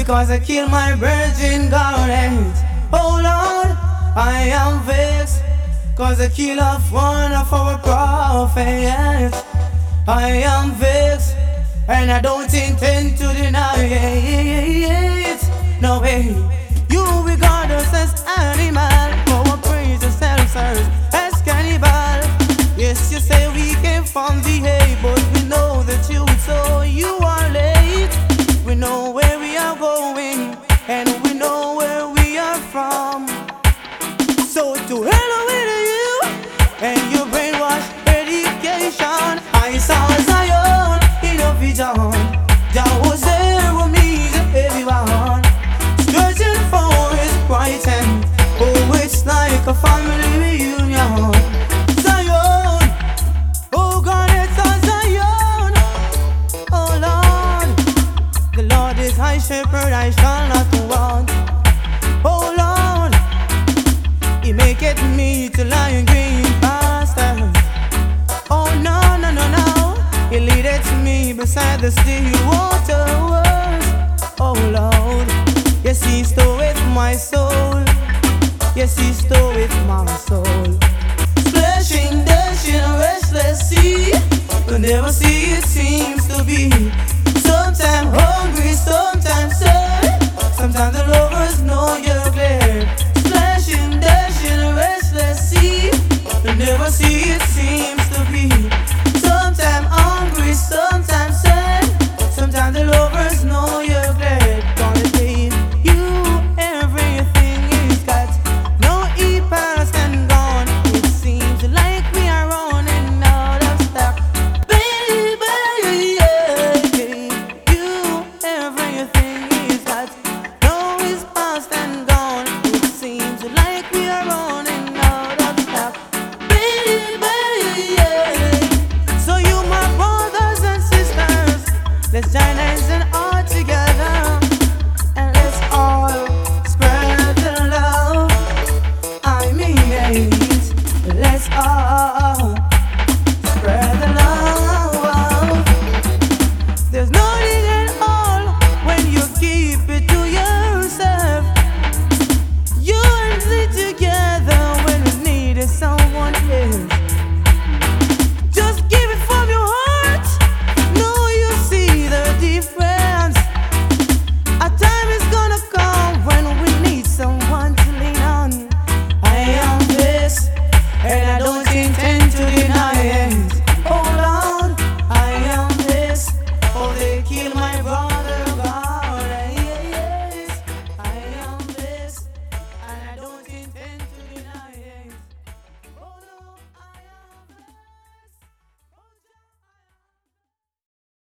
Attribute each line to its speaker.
Speaker 1: because I killed my virgin garment. Oh Lord, I am vexed, cause I killed off one of our prophets. I am vexed, and I don't intend to deny it. No way, you regard us as animal, our praise ourselves as cannibal. Yes, you say we came from the hay, but we know the truth, so you are late. We know where we are going, and we know where we are from. So to hell with you and your brainwash education. I saw Zion in a vision that was there with me, everyone searching for his bright hand. Oh, it's like a family reunion. Zion, oh God, it's a Zion. Oh Lord, the Lord is my shepherd, I shall not want. Oh Lord, He maketh me to lie in green pastures. Oh no, no, no, no, He leadeth me beside the still waters. Oh Lord, yes, He stoweth my soul. Yes, He stoweth my soul. Splashing, dashing, restless sea, but never see it seems to be. Sometimes hungry, sometimes sad, sometimes the